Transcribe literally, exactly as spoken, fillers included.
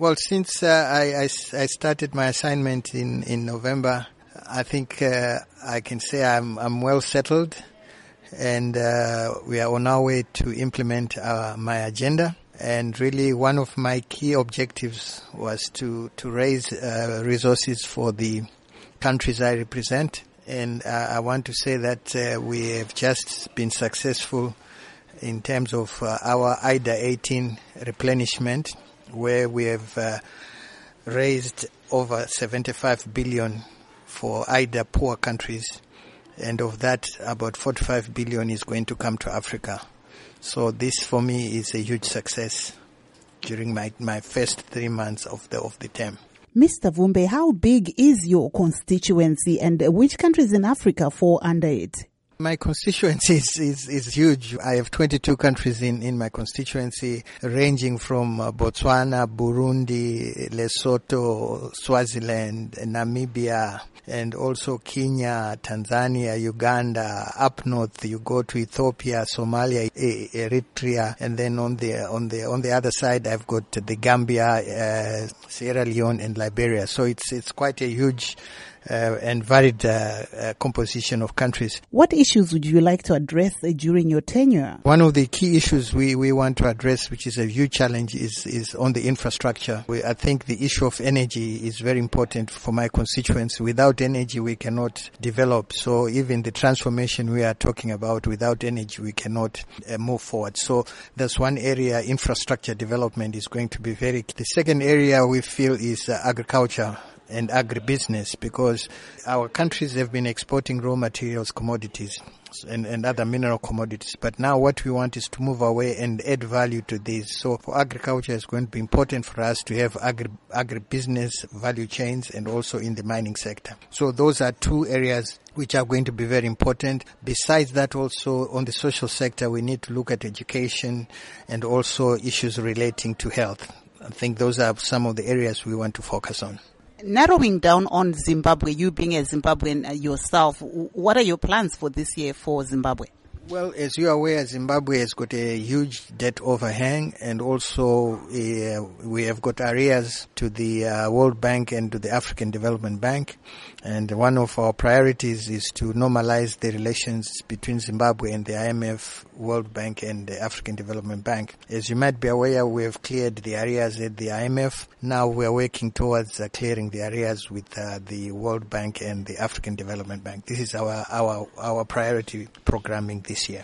Well, since uh, I, I, I started my assignment in, in November, I think uh, I can say I'm, I'm well settled, and uh, we are on our way to implement uh, my agenda. And really one of my key objectives was to, to raise uh, resources for the countries I represent. And uh, I want to say that uh, we have just been successful in terms of uh, our I D A eighteen replenishment, where we have uh, raised over seventy-five billion for I D A poor countries, and of that about forty-five billion is going to come to Africa. So this for me is a huge success during my, my first three months of the of the term. Mister Vumbe, how big is your constituency, and which countries in Africa fall under it? My constituency is, is, is huge. I have twenty-two countries in, in my constituency, ranging from uh, Botswana, Burundi, Lesotho, Swaziland, Namibia, and also Kenya, Tanzania, Uganda. Up north, you go to Ethiopia, Somalia, e- Eritrea, and then on the on the on the other side, I've got the Gambia, uh, Sierra Leone, and Liberia. So it's it's quite a huge Uh, and varied uh, uh, composition of countries. What issues would you like to address uh, during your tenure? One of the key issues we, we want to address, which is a huge challenge, is, is on the infrastructure. We, I think the issue of energy is very important for my constituency. Without energy, we cannot develop. So even the transformation we are talking about, without energy, we cannot uh, move forward. So that's one area. Infrastructure development is going to be very key. The second area we feel is uh, agriculture and agribusiness, because our countries have been exporting raw materials, commodities, and, and other mineral commodities. But now what we want is to move away and add value to these. So for agriculture, it's going to be important for us to have agri agribusiness value chains, and also in the mining sector. So those are two areas which are going to be very important. Besides that, also on the social sector, we need to look at education and also issues relating to health. I think those are some of the areas we want to focus on. Narrowing down on Zimbabwe, you being a Zimbabwean yourself, what are your plans for this year for Zimbabwe? Well, as you are aware, Zimbabwe has got a huge debt overhang, and also uh, we have got arrears to the uh, World Bank and to the African Development Bank. And one of our priorities is to normalize the relations between Zimbabwe and the I M F, World Bank, and the African Development Bank. As you might be aware, we have cleared the arrears at the I M F. Now we are working towards uh, clearing the arrears with uh, the World Bank and the African Development Bank. This is our our our priority programming this year.